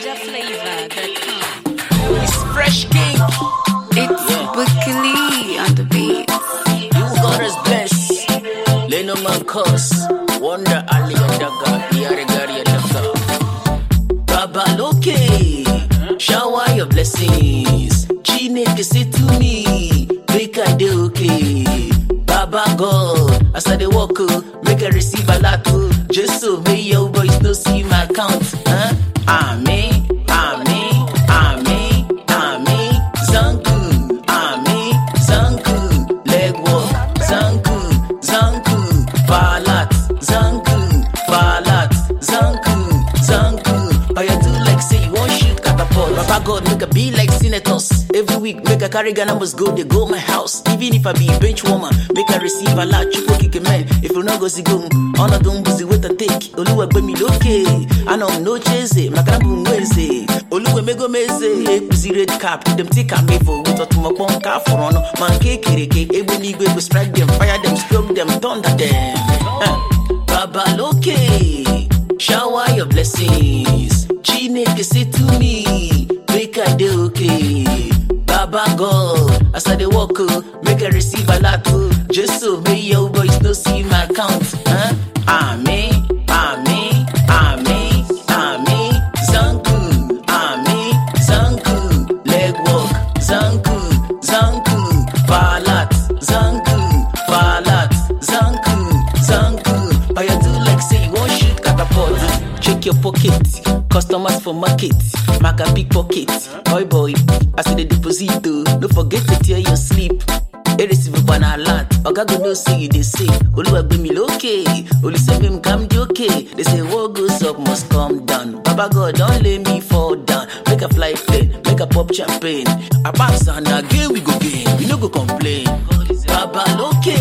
NigerFlavor.com. It's Fresh King. It's Wiggly on the beat. You got us blessed. Leno man cause. Wonder Ali Daga. Yarigari Daga. Baba Loke. Shower your blessings. Chineke say to me. Make I do okay. Baba God. As I dey walk, make I receive a lot. Just so may your boys no see my account. Amen. Amen. Amen. Amen. Zanku. Amen. Zanku. Leg walk. Zanku. Zanku. Falat. Zanku. Falat. Zanku. Zanku. Or you do like say you want shoot catapult. Baba God make a be like senators. Every week make a carry Ghana must go. They go my house. Even if I be a bench woman, make I receive a lot. Chupo kick a man. If you not go see go, all of them busy with a take. Oluwa gbe mi loke. I know no chase. Makabu mweze. Oluwa me go meze. Busy red cap. Them take a me for with a tumapon car for on. Man cake kireke. Ebu ni go strike them, fire them, stroke them, thunder them. Baba loke. Shower your blessings. Chineke say to me. Make I do okay. Baba God, as I dey walk, make I receive a lot. Just so may your boys no see my account. Amen, amen, amen, amen. Zanku, amen, zanku. Leg walk, zanku, zanku. Falat, zanku, falat, zanku, zanku. Or you do like say you want shoot catapult. Check your pocket, customers for market. Maka pickpocket, boy, I see the deposit, don't forget to tear your sleep. A receive an alert, Oga go no say you they say, Oluwa gbe mi loke, Olu say me come do okay. They say what goes up must come down. Baba God don't let me fall down. Make a fly plane, make a pop champagne. I pass and again we go gain, we no go complain. Baba loke,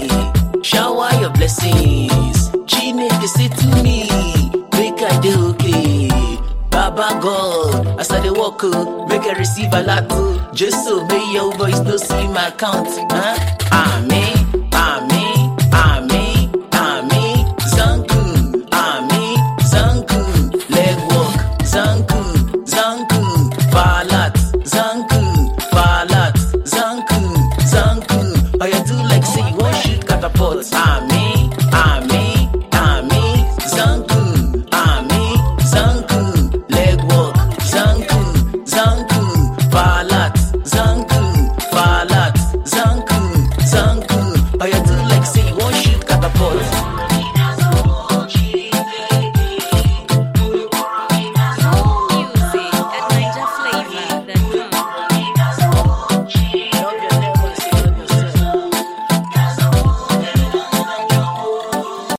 shower your blessings. Chineke say to me, make I do okay. Baba God, as I dey walk, make I receive a lot. Just so may your voice no see my account. Amen.